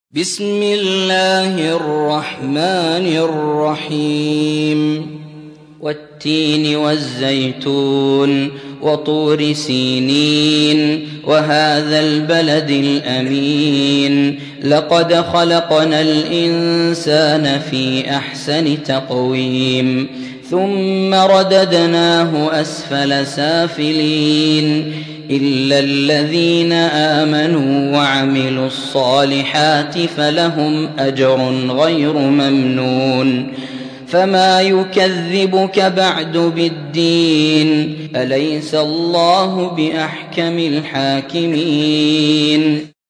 بسم الله الرحمن الرحيم والتين والزيتون وطور سينين وهذا البلد الأمين لقد خلقنا الإنسان في أحسن تقويم ثم رددناه أسفل سافلين إلا الذين آمنوا وعملوا الصالحات فلهم أجر غير ممنون فما يكذبك بعد بالدين أليس الله بأحكم الحاكمين.